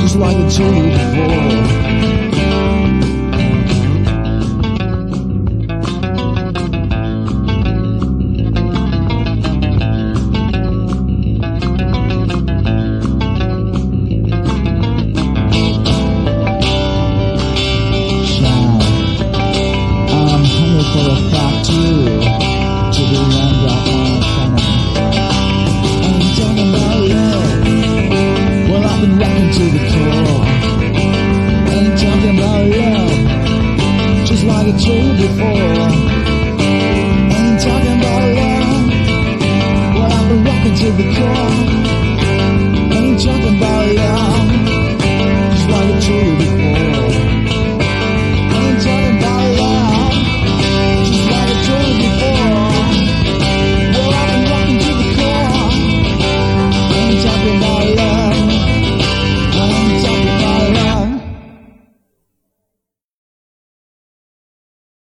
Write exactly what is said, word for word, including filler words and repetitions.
just like I told you before. For a fact too, to the end of my family. I'm talking about love. Well, I've been rocking to the core.